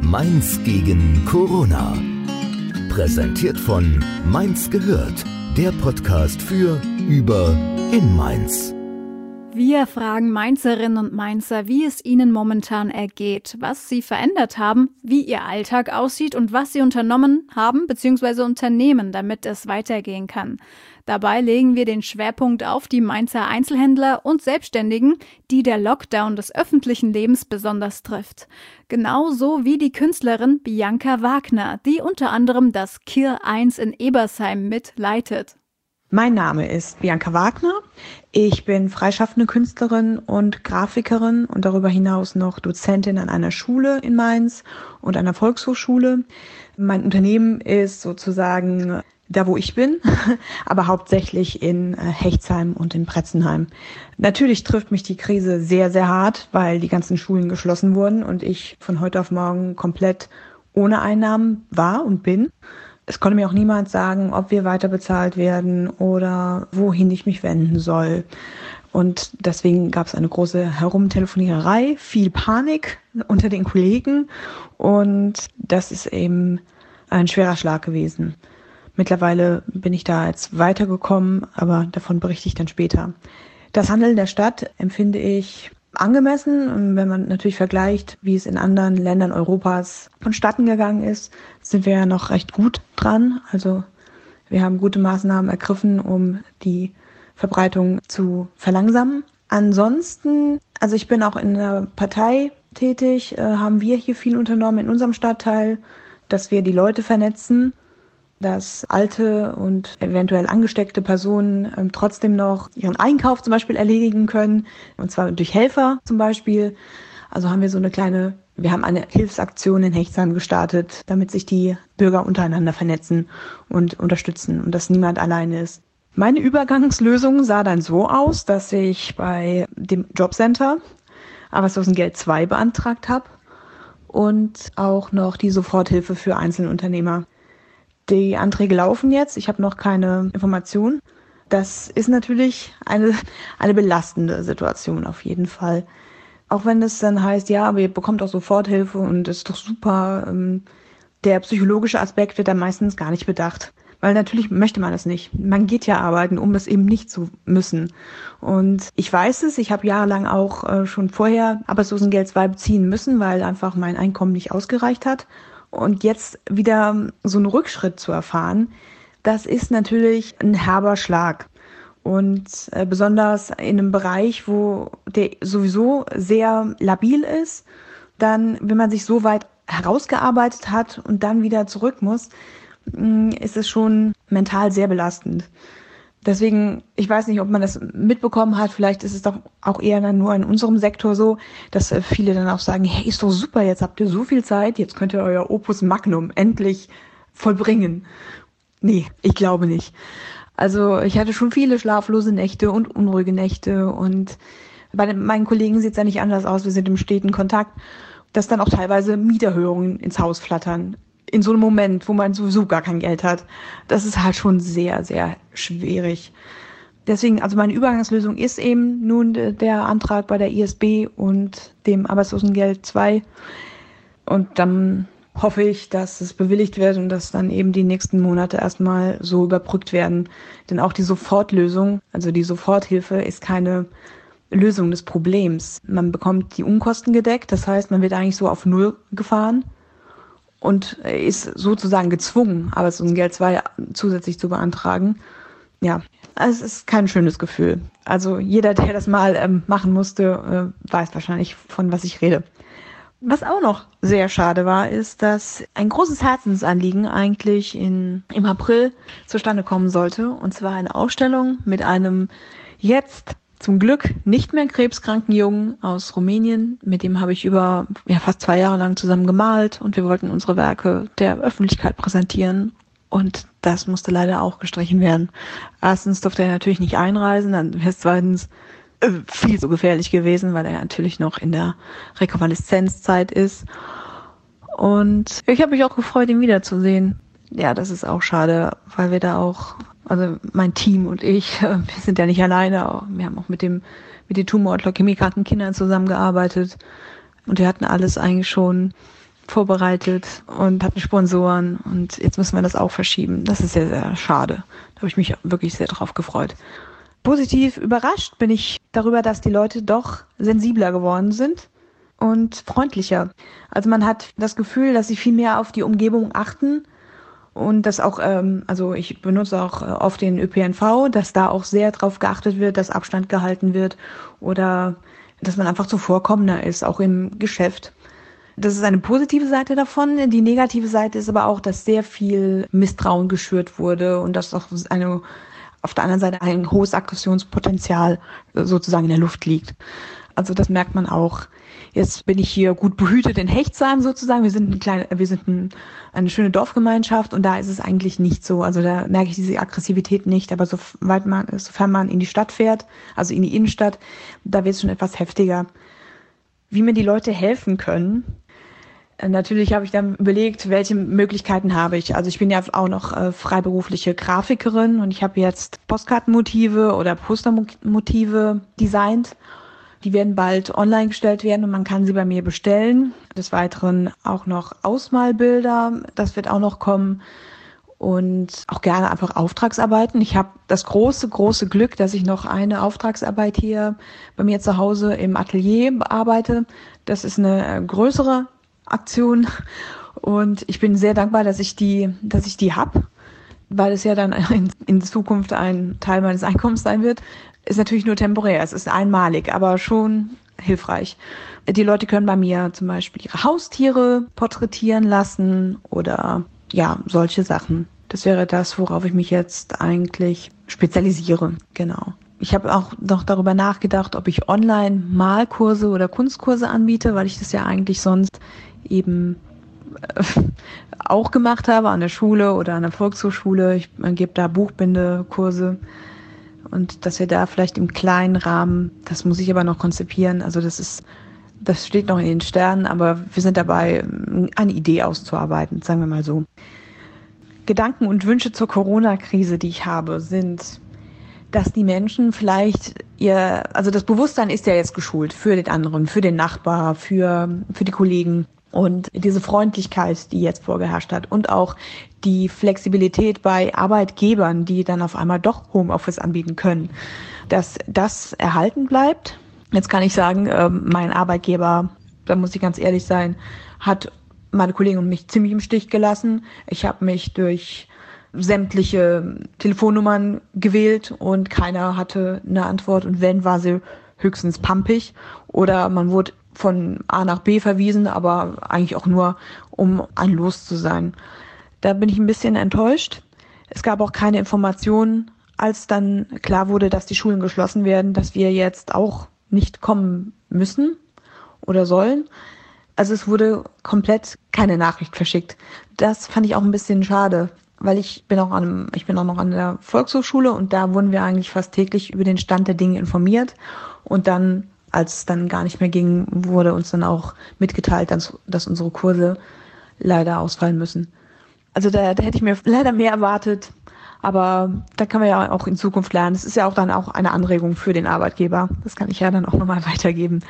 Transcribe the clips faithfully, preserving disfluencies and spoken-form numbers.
Mainz gegen Corona. Präsentiert von Mainz gehört, der Podcast für, über, in Mainz. Wir fragen Mainzerinnen und Mainzer, wie es ihnen momentan ergeht, was sie verändert haben, wie ihr Alltag aussieht und was sie unternommen haben bzw. unternehmen, damit es weitergehen kann. Dabei legen wir den Schwerpunkt auf die Mainzer Einzelhändler und Selbstständigen, die der Lockdown des öffentlichen Lebens besonders trifft. Genauso wie die Künstlerin Bianca Wagner, die unter anderem das Kir eins in Ebersheim mitleitet. Mein Name ist Bianca Wagner. Ich bin freischaffende Künstlerin und Grafikerin und darüber hinaus noch Dozentin an einer Schule in Mainz und einer Volkshochschule. Mein Unternehmen ist sozusagen da, wo ich bin, aber hauptsächlich in Hechtsheim und in Bretzenheim. Natürlich trifft mich die Krise sehr, sehr hart, weil die ganzen Schulen geschlossen wurden und ich von heute auf morgen komplett ohne Einnahmen war und bin. Es konnte mir auch niemand sagen, ob wir weiter bezahlt werden oder wohin ich mich wenden soll. Und deswegen gab es eine große Herumtelefoniererei, viel Panik unter den Kollegen. Und das ist eben ein schwerer Schlag gewesen. Mittlerweile bin ich da jetzt weitergekommen, aber davon berichte ich dann später. Das Handeln der Stadt empfinde ich angemessen. Und wenn man natürlich vergleicht, wie es in anderen Ländern Europas vonstatten gegangen ist, sind wir ja noch recht gut dran. Also wir haben gute Maßnahmen ergriffen, um die Verbreitung zu verlangsamen. Ansonsten, also ich bin auch in der Partei tätig, äh, haben wir hier viel unternommen in unserem Stadtteil, dass wir die Leute vernetzen, dass alte und eventuell angesteckte Personen ähm, trotzdem noch ihren Einkauf zum Beispiel erledigen können, und zwar durch Helfer zum Beispiel. Also haben wir so eine kleine, wir haben eine Hilfsaktion in Hechtsheim gestartet, damit sich die Bürger untereinander vernetzen und unterstützen und dass niemand alleine ist. Meine Übergangslösung sah dann so aus, dass ich bei dem Jobcenter Arbeitslosengeld zwei beantragt habe und auch noch die Soforthilfe für Einzelunternehmer. Die Anträge laufen jetzt, ich habe noch keine Informationen. Das ist natürlich eine, eine belastende Situation auf jeden Fall. Auch wenn es dann heißt, ja, aber ihr bekommt auch Soforthilfe und das ist doch super. Der psychologische Aspekt wird dann meistens gar nicht bedacht. Weil natürlich möchte man das nicht. Man geht ja arbeiten, um es eben nicht zu müssen. Und ich weiß es, ich habe jahrelang auch äh, schon vorher Arbeitslosengeld zwei beziehen müssen, weil einfach mein Einkommen nicht ausgereicht hat. Und jetzt wieder so einen Rückschritt zu erfahren, das ist natürlich ein herber Schlag. Und äh, besonders in einem Bereich, wo der sowieso sehr labil ist, dann, wenn man sich so weit herausgearbeitet hat und dann wieder zurück muss, mh, ist es schon mental sehr belastend. Deswegen, ich weiß nicht, ob man das mitbekommen hat, vielleicht ist es doch auch eher dann nur in unserem Sektor so, dass viele dann auch sagen, hey, ist doch super, jetzt habt ihr so viel Zeit, jetzt könnt ihr euer Opus Magnum endlich vollbringen. Nee, ich glaube nicht. Also ich hatte schon viele schlaflose Nächte und unruhige Nächte und bei den, meinen Kollegen sieht es ja nicht anders aus, wir sind im steten Kontakt, dass dann auch teilweise Mieterhöhungen ins Haus flattern. In so einem Moment, wo man sowieso gar kein Geld hat. Das ist halt schon sehr, sehr schwierig. Deswegen, also meine Übergangslösung ist eben nun der Antrag bei der I S B und dem Arbeitslosengeld zwei. Und dann hoffe ich, dass es bewilligt wird und dass dann eben die nächsten Monate erstmal so überbrückt werden. Denn auch die Sofortlösung, also die Soforthilfe, ist keine Lösung des Problems. Man bekommt die Unkosten gedeckt, das heißt, man wird eigentlich so auf Null gefahren und ist sozusagen gezwungen, Arbeitslosengeld zwei zusätzlich zu beantragen. Ja, es ist kein schönes Gefühl. Also jeder, der das mal ähm, machen musste, äh, weiß wahrscheinlich, von was ich rede. Was auch noch sehr schade war, ist, dass ein großes Herzensanliegen eigentlich in, im April zustande kommen sollte. Und zwar eine Ausstellung mit einem jetzt zum Glück nicht mehr krebskranken Jungen aus Rumänien. Mit dem habe ich über ja, fast zwei Jahre lang zusammen gemalt und wir wollten unsere Werke der Öffentlichkeit präsentieren. Und das musste leider auch gestrichen werden. Erstens durfte er natürlich nicht einreisen, dann wäre es zweitens äh, viel so gefährlich gewesen, weil er natürlich noch in der Rekonvaleszenzzeit ist. Und ich habe mich auch gefreut, ihn wiederzusehen. Ja, das ist auch schade, weil wir da auch, also mein Team und ich, wir sind ja nicht alleine, wir haben auch mit dem mit den Tumor- und Leukämie-kranken Kindern zusammengearbeitet und wir hatten alles eigentlich schon vorbereitet und hatten Sponsoren und jetzt müssen wir das auch verschieben. Das ist sehr, sehr schade. Da habe ich mich wirklich sehr drauf gefreut. Positiv überrascht bin ich darüber, dass die Leute doch sensibler geworden sind und freundlicher. Also man hat das Gefühl, dass sie viel mehr auf die Umgebung achten und dass auch, ähm, also ich benutze auch oft den Ö P N V, dass da auch sehr drauf geachtet wird, dass Abstand gehalten wird oder dass man einfach zuvorkommender ist, auch im Geschäft. Das ist eine positive Seite davon. Die negative Seite ist aber auch, dass sehr viel Misstrauen geschürt wurde und dass auch eine auf der anderen Seite ein hohes Aggressionspotenzial sozusagen in der Luft liegt. Also das merkt man auch. Jetzt bin ich hier gut behütet in Hechtsheim sozusagen. Wir sind, ein kleine, wir sind ein, eine schöne Dorfgemeinschaft und da ist es eigentlich nicht so. Also da merke ich diese Aggressivität nicht. Aber soweit man, sofern man in die Stadt fährt, also in die Innenstadt, da wird es schon etwas heftiger. Wie mir die Leute helfen können, natürlich habe ich dann überlegt, welche Möglichkeiten habe ich. Also ich bin ja auch noch äh, freiberufliche Grafikerin und ich habe jetzt Postkartenmotive oder Postermotive designt. Die werden bald online gestellt werden und man kann sie bei mir bestellen. Des Weiteren auch noch Ausmalbilder, das wird auch noch kommen. Und auch gerne einfach Auftragsarbeiten. Ich habe das große, große Glück, dass ich noch eine Auftragsarbeit hier bei mir zu Hause im Atelier bearbeite. Das ist eine größere Aktion und ich bin sehr dankbar, dass ich die, dass ich die habe, weil es ja dann in, in Zukunft ein Teil meines Einkommens sein wird. Ist natürlich nur temporär, es ist einmalig, aber schon hilfreich. Die Leute können bei mir zum Beispiel ihre Haustiere porträtieren lassen oder ja, solche Sachen. Das wäre das, worauf ich mich jetzt eigentlich spezialisiere, genau. Ich habe auch noch darüber nachgedacht, ob ich online Malkurse oder Kunstkurse anbiete, weil ich das ja eigentlich sonst eben äh, auch gemacht habe an der Schule oder an der Volkshochschule. Ich äh, gebe da Buchbindekurse und dass wir da vielleicht im kleinen Rahmen, das muss ich aber noch konzipieren, also das ist, das steht noch in den Sternen, aber wir sind dabei, eine Idee auszuarbeiten, sagen wir mal so. Gedanken und Wünsche zur Corona-Krise, die ich habe, sind, dass die Menschen vielleicht ihr, also das Bewusstsein ist ja jetzt geschult für den anderen, für den Nachbar, für, für die Kollegen. Und diese Freundlichkeit, die jetzt vorgeherrscht hat und auch die Flexibilität bei Arbeitgebern, die dann auf einmal doch Homeoffice anbieten können, dass das erhalten bleibt. Jetzt kann ich sagen, mein Arbeitgeber, da muss ich ganz ehrlich sein, hat meine Kollegen und mich ziemlich im Stich gelassen. Ich habe mich durch sämtliche Telefonnummern gewählt und keiner hatte eine Antwort und wenn, war sie höchstens pampig oder man wurde von A nach B verwiesen, aber eigentlich auch nur, um ein Los zu sein. Da bin ich ein bisschen enttäuscht. Es gab auch keine Informationen, als dann klar wurde, dass die Schulen geschlossen werden, dass wir jetzt auch nicht kommen müssen oder sollen. Also es wurde komplett keine Nachricht verschickt. Das fand ich auch ein bisschen schade, weil ich bin auch an, ich bin auch noch an der Volkshochschule und da wurden wir eigentlich fast täglich über den Stand der Dinge informiert und dann, als es dann gar nicht mehr ging, wurde uns dann auch mitgeteilt, dass, dass unsere Kurse leider ausfallen müssen. Also da, da hätte ich mir leider mehr erwartet, aber da kann man ja auch in Zukunft lernen. Es ist ja auch dann auch eine Anregung für den Arbeitgeber. Das kann ich ja dann auch nochmal weitergeben.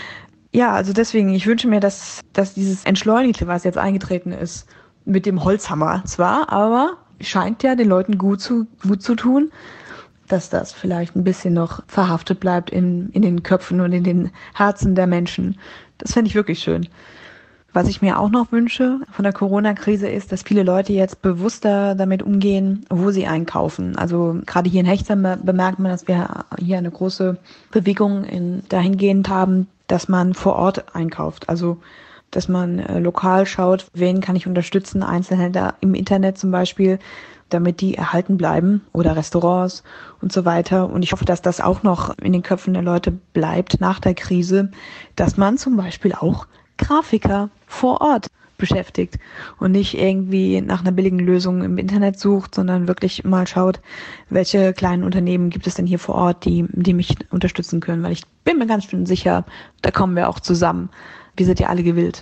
Ja, also deswegen, ich wünsche mir, dass, dass dieses Entschleunigte, was jetzt eingetreten ist, mit dem Holzhammer zwar, aber scheint ja den Leuten gut zu, gut zu tun, dass das vielleicht ein bisschen noch verhaftet bleibt in, in den Köpfen und in den Herzen der Menschen. Das fände ich wirklich schön. Was ich mir auch noch wünsche von der Corona-Krise ist, dass viele Leute jetzt bewusster damit umgehen, wo sie einkaufen. Also gerade hier in Hechtsheim bemerkt man, dass wir hier eine große Bewegung in, dahingehend haben, dass man vor Ort einkauft. Also dass man äh, lokal schaut, wen kann ich unterstützen, Einzelhändler im Internet zum Beispiel, damit die erhalten bleiben oder Restaurants und so weiter. Und ich hoffe, dass das auch noch in den Köpfen der Leute bleibt nach der Krise, dass man zum Beispiel auch Grafiker vor Ort beschäftigt und nicht irgendwie nach einer billigen Lösung im Internet sucht, sondern wirklich mal schaut, welche kleinen Unternehmen gibt es denn hier vor Ort, die, die mich unterstützen können, weil ich bin mir ganz schön sicher, da kommen wir auch zusammen. Wir sind ja alle gewillt.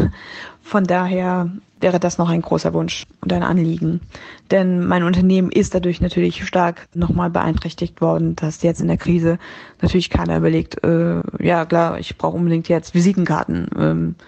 Von daher wäre das noch ein großer Wunsch und ein Anliegen. Denn mein Unternehmen ist dadurch natürlich stark nochmal beeinträchtigt worden, dass jetzt in der Krise natürlich keiner überlegt, äh, ja klar, ich brauche unbedingt jetzt Visitenkarten. Ähm,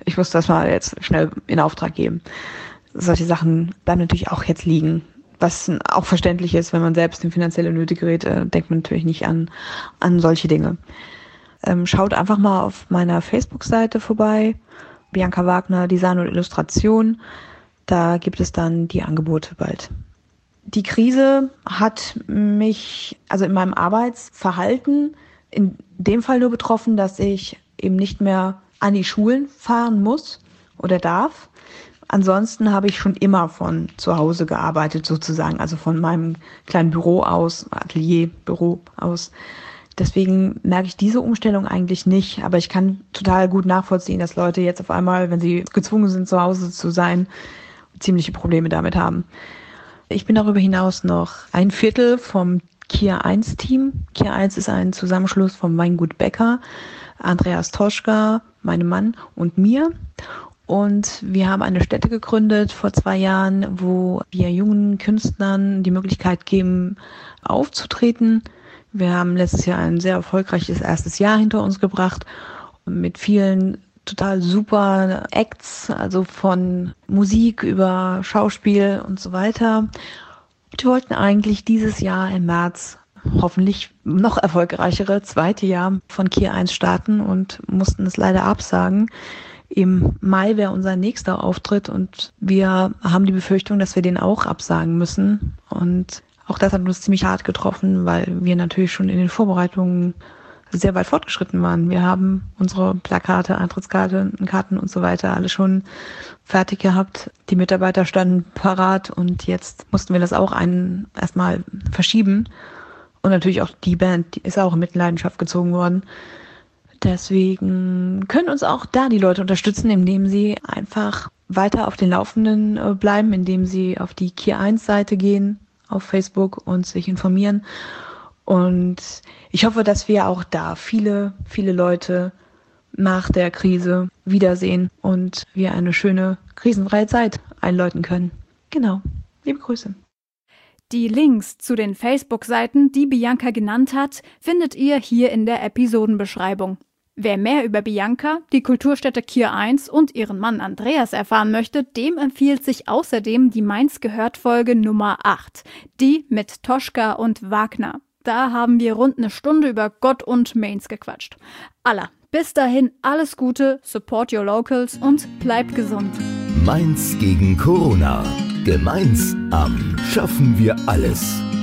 ich muss das mal jetzt schnell in Auftrag geben. Solche Sachen bleiben natürlich auch jetzt liegen. Was auch verständlich ist, wenn man selbst in finanzielle Nöte gerät, äh, denkt man natürlich nicht an, an solche Dinge. Ähm, schaut einfach mal auf meiner Facebook-Seite vorbei, Bianca Wagner, Design und Illustration. Da gibt es dann die Angebote bald. Die Krise hat mich, also in meinem Arbeitsverhalten, in dem Fall nur betroffen, dass ich eben nicht mehr an die Schulen fahren muss oder darf. Ansonsten habe ich schon immer von zu Hause gearbeitet sozusagen, also von meinem kleinen Büro aus, Atelierbüro aus. Deswegen merke ich diese Umstellung eigentlich nicht, aber ich kann total gut nachvollziehen, dass Leute jetzt auf einmal, wenn sie gezwungen sind, zu Hause zu sein, ziemliche Probleme damit haben. Ich bin darüber hinaus noch ein Viertel vom Kia eins Team. Kia eins ist ein Zusammenschluss vom Weingut Becker, Andreas Toschka, meinem Mann und mir. Und wir haben eine Stätte gegründet vor zwei Jahren, wo wir jungen Künstlern die Möglichkeit geben, aufzutreten. Wir haben letztes Jahr ein sehr erfolgreiches erstes Jahr hinter uns gebracht mit vielen total super Acts, also von Musik über Schauspiel und so weiter. Wir wollten eigentlich dieses Jahr im März hoffentlich noch erfolgreichere zweite Jahr von Kia eins starten und mussten es leider absagen. Im Mai wäre unser nächster Auftritt und wir haben die Befürchtung, dass wir den auch absagen müssen. Und auch das hat uns ziemlich hart getroffen, weil wir natürlich schon in den Vorbereitungen sehr weit fortgeschritten waren. Wir haben unsere Plakate, Eintrittskarten, Karten und so weiter alle schon fertig gehabt. Die Mitarbeiter standen parat und jetzt mussten wir das auch einen erstmal verschieben. Und natürlich auch die Band, die ist auch in Mitleidenschaft gezogen worden. Deswegen können uns auch da die Leute unterstützen, indem sie einfach weiter auf den Laufenden bleiben, indem sie auf die Kia eins Seite gehen, auf Facebook und sich informieren. Und ich hoffe, dass wir auch da viele, viele Leute nach der Krise wiedersehen und wir eine schöne krisenfreie Zeit einläuten können. Genau. Liebe Grüße. Die Links zu den Facebook-Seiten, die Bianca genannt hat, findet ihr hier in der Episodenbeschreibung. Wer mehr über Bianca, die Kulturstätte Kia eins und ihren Mann Andreas erfahren möchte, dem empfiehlt sich außerdem die Mainz gehört Folge Nummer acht, die mit Toschka und Wagner. Da haben wir rund eine Stunde über Gott und Mainz gequatscht. Alla, bis dahin alles Gute, support your locals und bleibt gesund. Mainz gegen Corona. Gemeinsam schaffen wir alles.